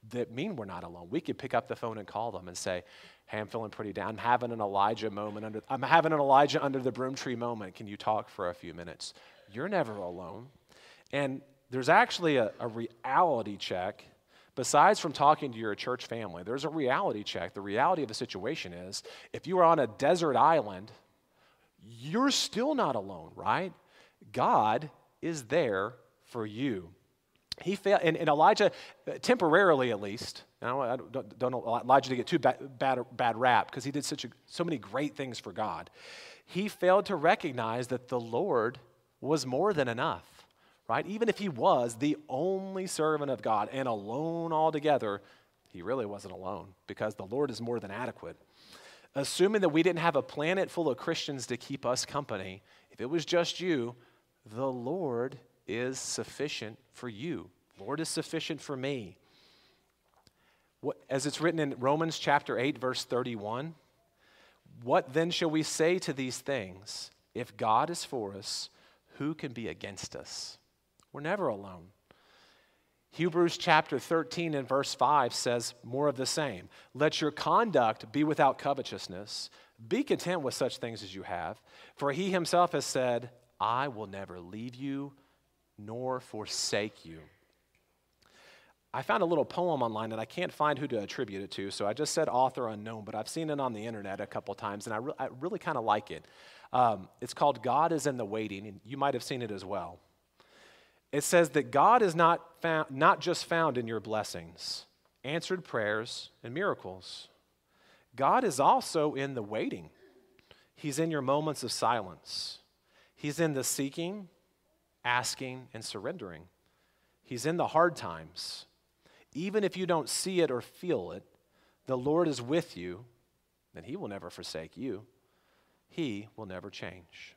that mean we're not alone. We could pick up the phone and call them and say, hey, I'm feeling pretty down. I'm having an Elijah under the broom tree moment. Can you talk for a few minutes? You're never alone. And there's actually a reality check. Besides from talking to your church family, there's a reality check. The reality of the situation is, if you are on a desert island, you're still not alone, right? God is there for you. He failed, and Elijah, temporarily at least, I don't want Elijah to get too bad rap, because he did so many great things for God. He failed to recognize that the Lord was more than enough, right? Even if he was the only servant of God and alone altogether, he really wasn't alone, because the Lord is more than adequate. Assuming that we didn't have a planet full of Christians to keep us company, if it was just you, the Lord is sufficient for you. Lord is sufficient for me. As it's written in Romans chapter 8, verse 31, what then shall we say to these things? If God is for us, who can be against us? We're never alone. Hebrews chapter 13 and verse 5 says more of the same. Let your conduct be without covetousness. Be content with such things as you have. For he himself has said, I will never leave you nor forsake you. I found a little poem online and I can't find who to attribute it to, so I just said author unknown, but I've seen it on the internet a couple times, and I really kind of like it. It's called God is in the Waiting, and you might have seen it as well. It says that God is not just found in your blessings, answered prayers, and miracles. God is also in the waiting. He's in your moments of silence. He's in the seeking, asking, and surrendering. He's in the hard times. Even if you don't see it or feel it, the Lord is with you, and he will never forsake you. He will never change.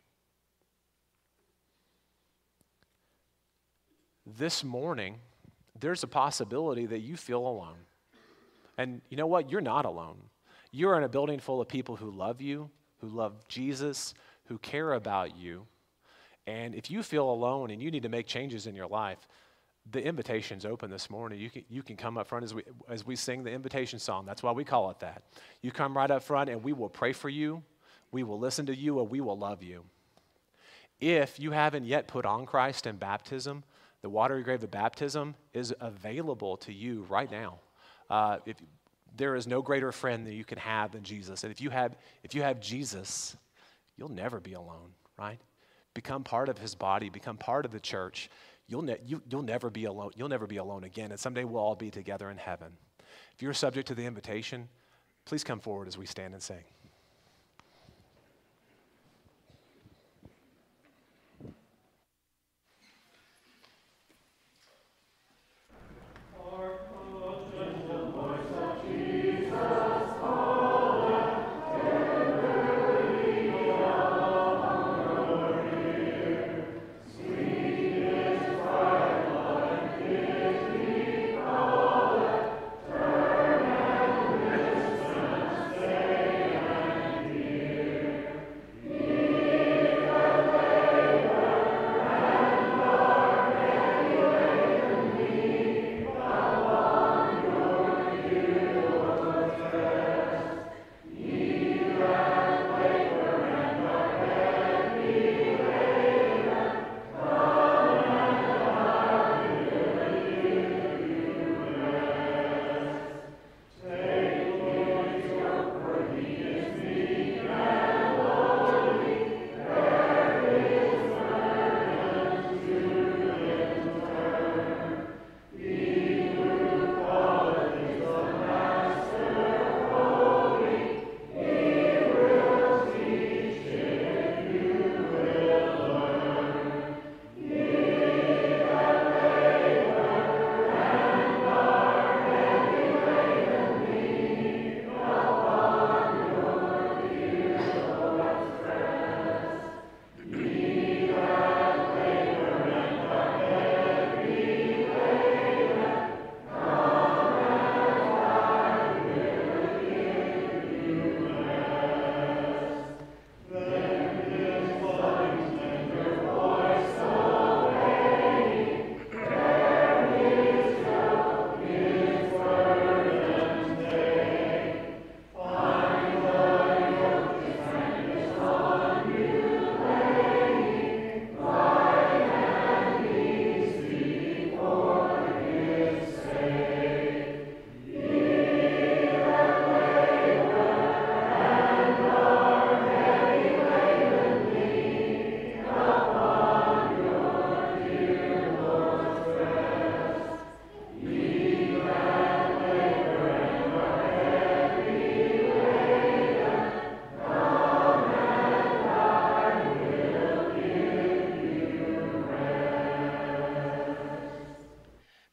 This morning, there's a possibility that you feel alone. And you know what? You're not alone. You're in a building full of people who love you, who love Jesus, who care about you. And if you feel alone and you need to make changes in your life, the invitation's open this morning. You can come up front as we sing the invitation song. That's why we call it that. You come right up front and we will pray for you, we will listen to you, and we will love you. If you haven't yet put on Christ in baptism, the watery grave of baptism is available to you right now. If there is no greater friend that you can have than Jesus. And if you have Jesus, you'll never be alone, right? Become part of his body, become part of the church. You'll never be alone. You'll never be alone again. And someday we'll all be together in heaven. If you're subject to the invitation, please come forward as we stand and sing.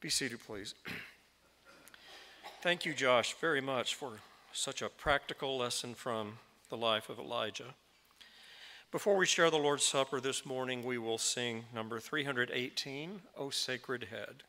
Be seated, please. Thank you, Josh, very much for such a practical lesson from the life of Elijah. Before we share the Lord's Supper this morning, we will sing number 318, O Sacred Head.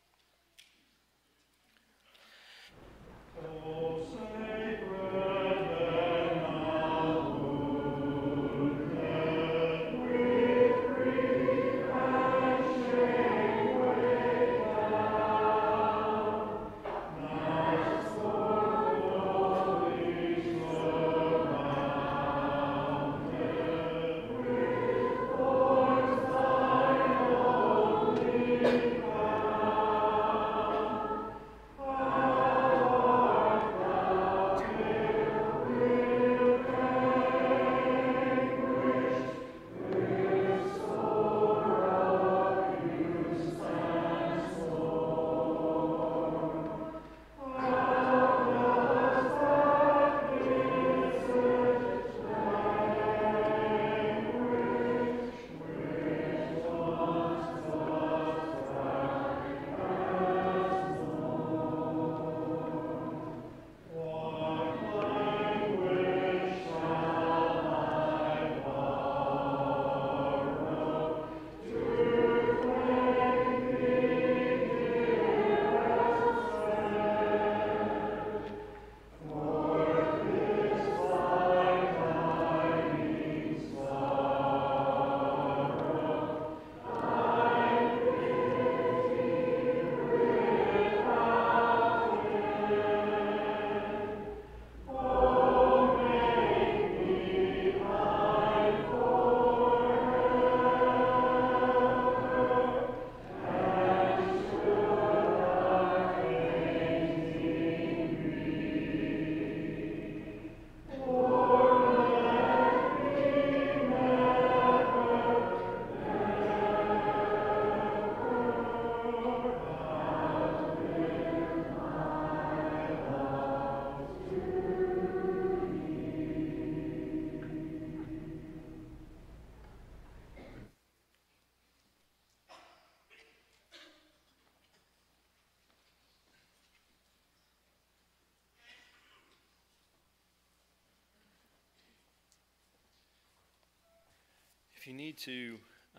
If you need to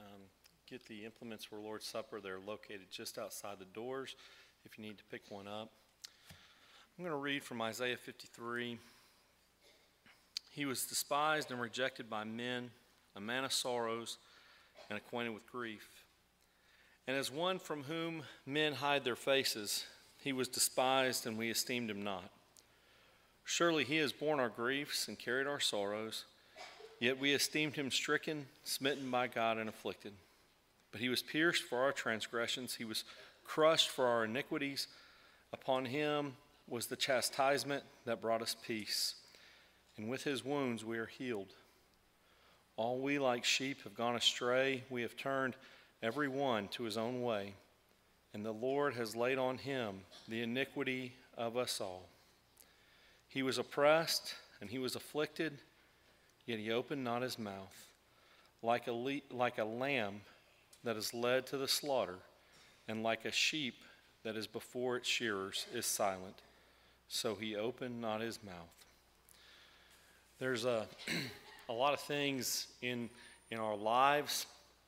get the implements for Lord's Supper, they're located just outside the doors if you need to pick one up. I'm going to read from Isaiah 53. He was despised and rejected by men, a man of sorrows and acquainted with grief. And as one from whom men hide their faces, he was despised and we esteemed him not. Surely he has borne our griefs and carried our sorrows. Yet we esteemed him stricken, smitten by God, and afflicted. But he was pierced for our transgressions. He was crushed for our iniquities. Upon him was the chastisement that brought us peace. And with his wounds we are healed. All we like sheep have gone astray. We have turned every one to his own way. And the Lord has laid on him the iniquity of us all. He was oppressed and he was afflicted, yet he opened not his mouth. Like a lamb that is led to the slaughter, and like a sheep that is before its shearers is silent, so he opened not his mouth. There's a lot of things in our lives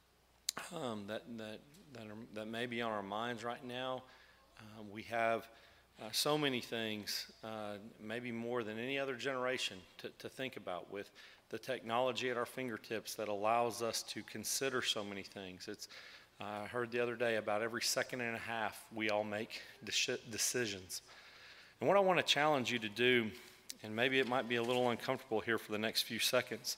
that may be on our minds right now. We have so many things, maybe more than any other generation, to think about, with the technology at our fingertips that allows us to consider so many things. I heard the other day about every second and a half we all make decisions. And what I want to challenge you to do, and maybe it might be a little uncomfortable here for the next few seconds,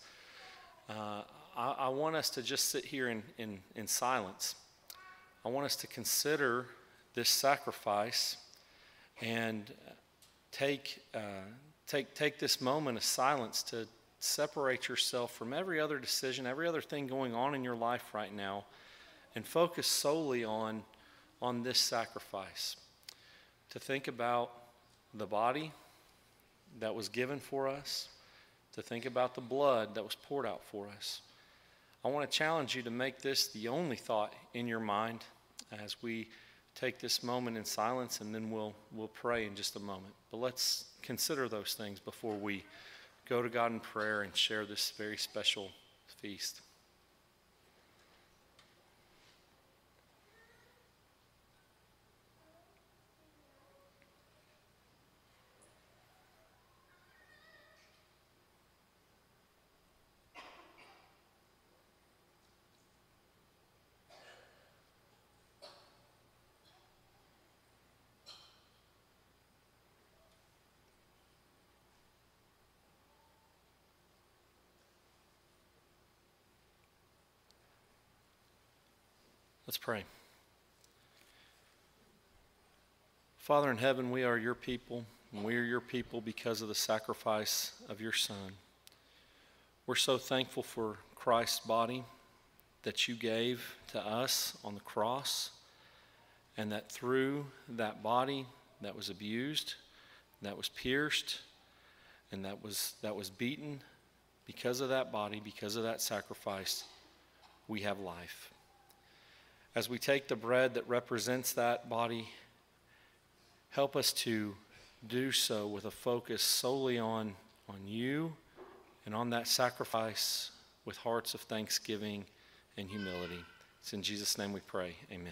I want us to just sit here in silence. I want us to consider this sacrifice and take this moment of silence to separate yourself from every other decision, every other thing going on in your life right now, and focus solely on this sacrifice. To think about the body that was given for us, to think about the blood that was poured out for us. I want to challenge you to make this the only thought in your mind as we take this moment in silence, and then we'll pray in just a moment. But let's consider those things before we go to God in prayer and share this very special feast. Let's pray. Father in heaven, we are your people, and we are your people because of the sacrifice of your Son. We're so thankful for Christ's body that you gave to us on the cross, and that through that body that was abused, that was pierced, and that was beaten, because of that body, because of that sacrifice, we have life. As we take the bread that represents that body, help us to do so with a focus solely on you and on that sacrifice with hearts of thanksgiving and humility. It's in Jesus' name we pray. Amen.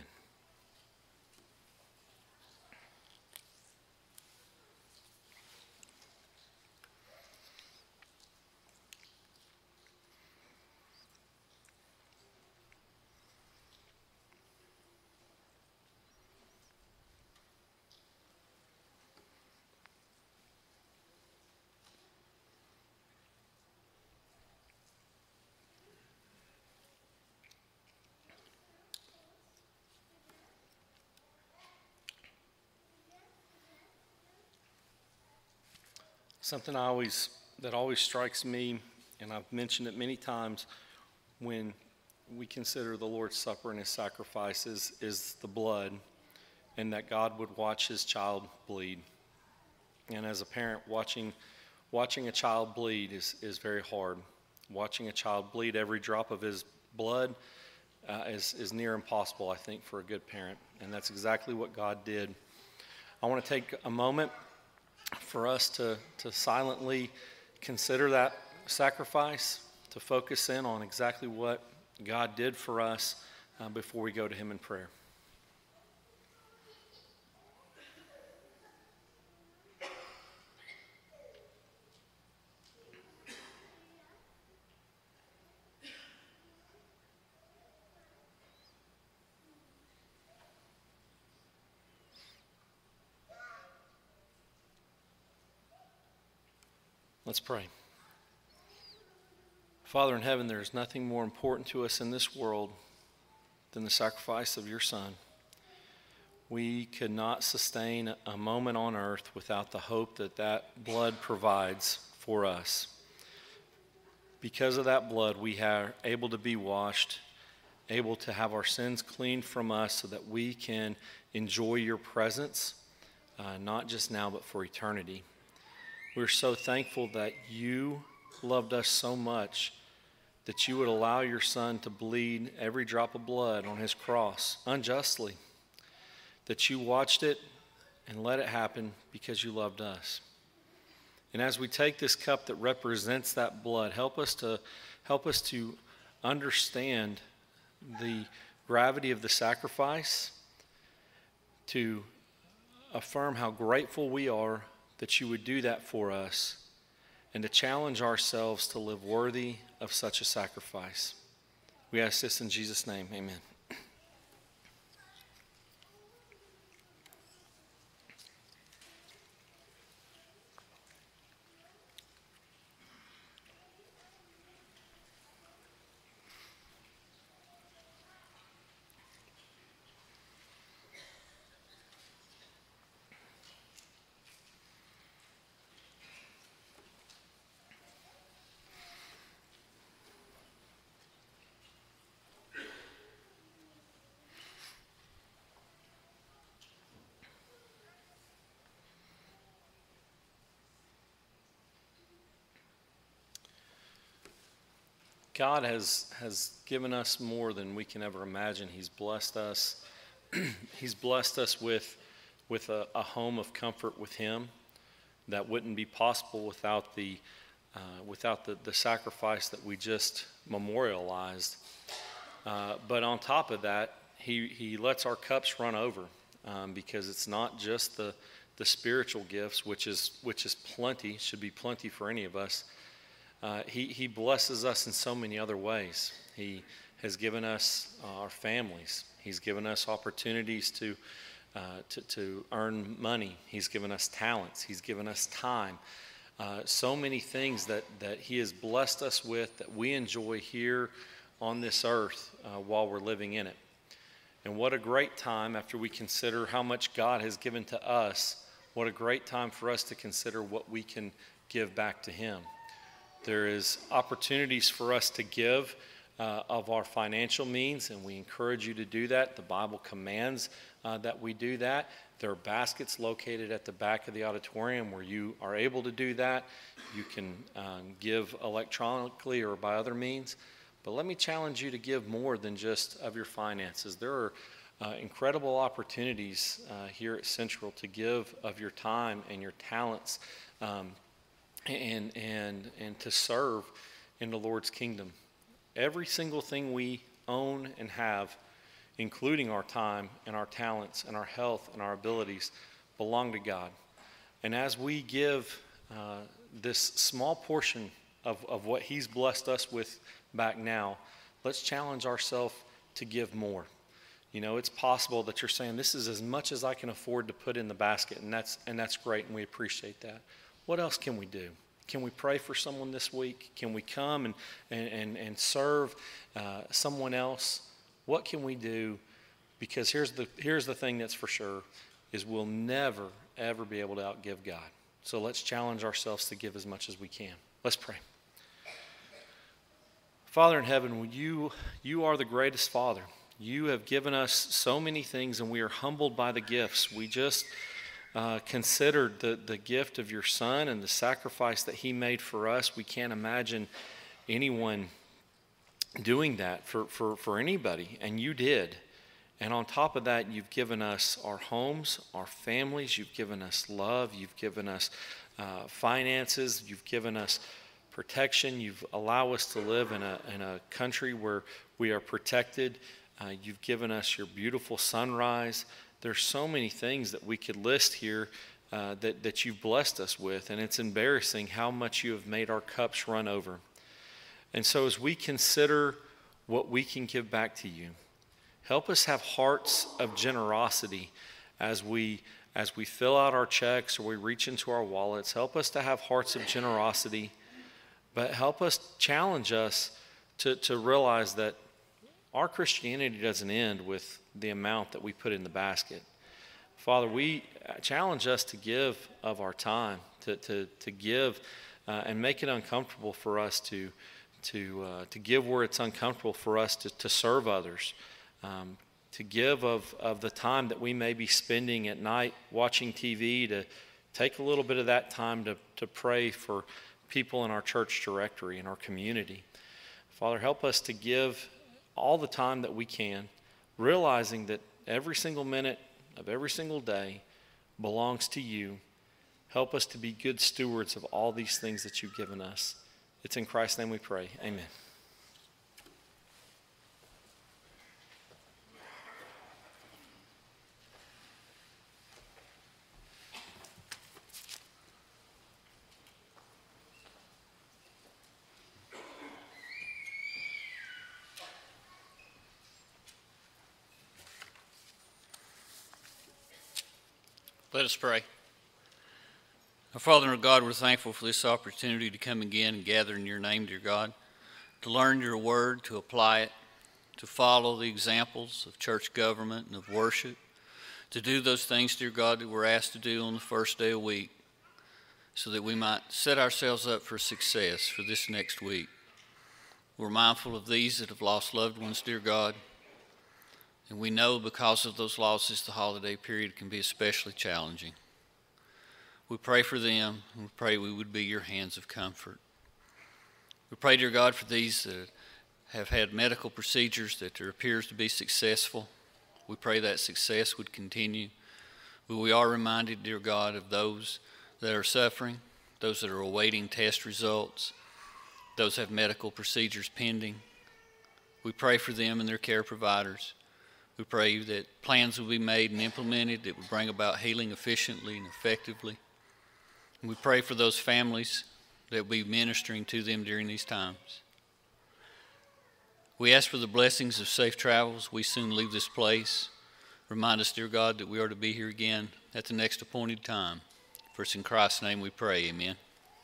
Something that always strikes me, and I've mentioned it many times when we consider the Lord's Supper and his sacrifices, is the blood, and that God would watch his child bleed. And as a parent, watching a child bleed is very hard. Watching a child bleed every drop of his blood is near impossible, I think, for a good parent. And that's exactly what God did. I want to take a moment for us to silently consider that sacrifice, to focus in on exactly what God did for us before we go to him in prayer. Let's pray. Father in heaven, there is nothing more important to us in this world than the sacrifice of your Son. We could not sustain a moment on earth without the hope that blood provides for us. Because of that blood, we are able to be washed, able to have our sins cleaned from us so that we can enjoy your presence, not just now, but for eternity. We're so thankful that you loved us so much that you would allow your Son to bleed every drop of blood on his cross unjustly, that you watched it and let it happen because you loved us. And as we take this cup that represents that blood, help us to understand the gravity of the sacrifice, to affirm how grateful we are that you would do that for us, and to challenge ourselves to live worthy of such a sacrifice. We ask this in Jesus' name, amen. God has given us more than we can ever imagine. He's blessed us He's blessed us with a home of comfort with Him that wouldn't be possible without the sacrifice that we just memorialized. But on top of that, He lets our cups run over, because it's not just the spiritual gifts, which is plenty, should be plenty for any of us. He blesses us in so many other ways. He has given us our families. He's given us opportunities to earn money. He's given us talents. He's given us time. So many things that He has blessed us with that we enjoy here on this earth while we're living in it. And what a great time, after we consider how much God has given to us, what a great time for us to consider what we can give back to Him. There is opportunities for us to give of our financial means, and we encourage you to do that. The Bible commands that we do that. There are baskets located at the back of the auditorium where you are able to do that. You can give electronically or by other means. But let me challenge you to give more than just of your finances. There are incredible opportunities here at Central to give of your time and your talents and to serve in the Lord's kingdom. Every single thing we own and have, including our time and our talents and our health and our abilities, belong to God. And as we give this small portion of what He's blessed us with back now, let's challenge ourselves to give more. You know, it's possible that you're saying, this is as much as I can afford to put in the basket, and that's great, and we appreciate that. What else can we do? Can we pray for someone this week? Can we come and serve someone else? What can we do? Because here's the thing that's for sure, is we'll never, ever be able to outgive God. So let's challenge ourselves to give as much as we can. Let's pray. Father in heaven, you are the greatest Father. You have given us so many things, and we are humbled by the gifts. We just considered the gift of your Son and the sacrifice that He made for us. We can't imagine anyone doing that for anybody, and you did. And on top of that, you've given us our homes, our families. You've given us love. You've given us finances. You've given us protection. You've allowed us to live in a country where we are protected. You've given us your beautiful sunrise. There's so many things that we could list here that you've blessed us with, and it's embarrassing how much you have made our cups run over. And so as we consider what we can give back to you, help us have hearts of generosity as we fill out our checks or we reach into our wallets. Help us to have hearts of generosity, but help us, challenge us to realize that our Christianity doesn't end with the amount that we put in the basket. Father, we challenge us to give of our time, to give and make it uncomfortable for us to give where it's uncomfortable for us to serve others, to give of the time that we may be spending at night watching TV, to take a little bit of that time to pray for people in our church directory, in our community. Father, help us to give all the time that we can, realizing that every single minute of every single day belongs to you. Help us to be good stewards of all these things that you've given us. It's in Christ's name we pray. Amen. Let us pray. Our Father and our God, we're thankful for this opportunity to come again and gather in your name, dear God, to learn your word, to apply it, to follow the examples of church government and of worship, to do those things, dear God, that we're asked to do on the first day of the week so that we might set ourselves up for success for this next week. We're mindful of these that have lost loved ones, dear God, and we know because of those losses, the holiday period can be especially challenging. We pray for them, and we pray we would be your hands of comfort. We pray, dear God, for these that have had medical procedures that there appears to be successful. We pray that success would continue. But we are reminded, dear God, of those that are suffering, those that are awaiting test results, those that have medical procedures pending. We pray for them and their care providers. We pray that plans will be made and implemented that would bring about healing efficiently and effectively. And we pray for those families that will be ministering to them during these times. We ask for the blessings of safe travels. We soon leave this place. Remind us, dear God, that we are to be here again at the next appointed time. For it's in Christ's name we pray, amen.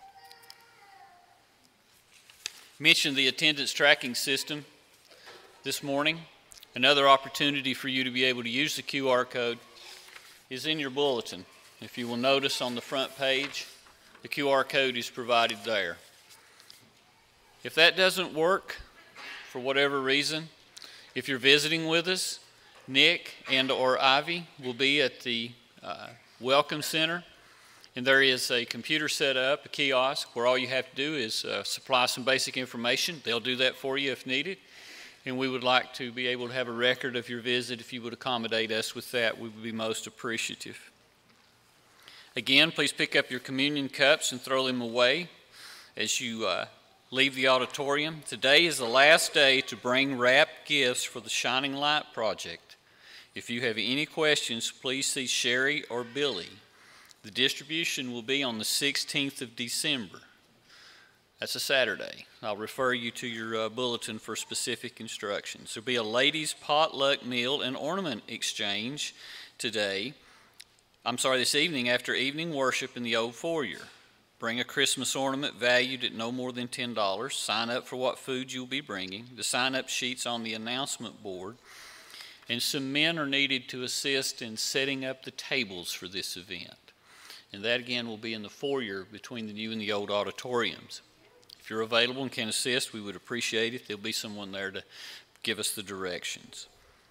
Mention the attendance tracking system this morning. Another opportunity for you to be able to use the QR code is in your bulletin. If you will notice on the front page, the QR code is provided there. If that doesn't work, for whatever reason, if you're visiting with us, Nick and or Ivy will be at the Welcome Center, and there is a computer set up, a kiosk, where all you have to do is supply some basic information. They'll do that for you if needed. And we would like to be able to have a record of your visit. If you would accommodate us with that, we would be most appreciative. Again, please pick up your communion cups and throw them away as you leave the auditorium. Today is the last day to bring wrapped gifts for the Shining Light Project. If you have any questions, please see Sherry or Billy. The distribution will be on the 16th of December. That's a Saturday. I'll refer you to your bulletin for specific instructions. There'll be a ladies' potluck meal and ornament exchange this evening after evening worship in the old foyer. Bring a Christmas ornament valued at no more than $10. Sign up for what food you'll be bringing. The sign-up sheet's on the announcement board. And some men are needed to assist in setting up the tables for this event. And that again will be in the foyer between the new and the old auditoriums. If you're available and can assist, we would appreciate it. There'll be someone there to give us the directions.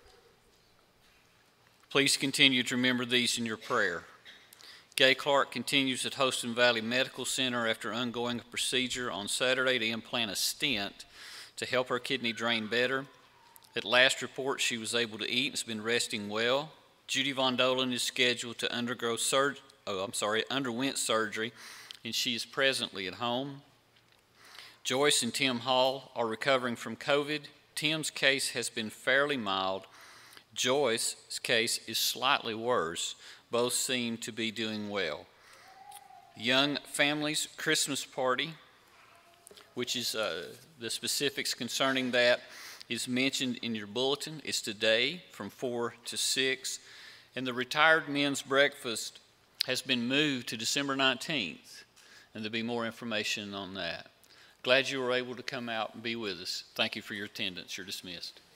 Please continue to remember these in your prayer. Gay Clark continues at Hostin Valley Medical Center after undergoing a procedure on Saturday to implant a stent to help her kidney drain better. At last report, she was able to eat and has been resting well. Judy Von Dolan is scheduled to underwent surgery, and she is presently at home. Joyce and Tim Hall are recovering from COVID. Tim's case has been fairly mild. Joyce's case is slightly worse. Both seem to be doing well. Young Families Christmas Party, which is the specifics concerning that, is mentioned in your bulletin. It's today from 4 to 6. And the Retired Men's Breakfast has been moved to December 19th. And there'll be more information on that. Glad you were able to come out and be with us. Thank you for your attendance. You're dismissed.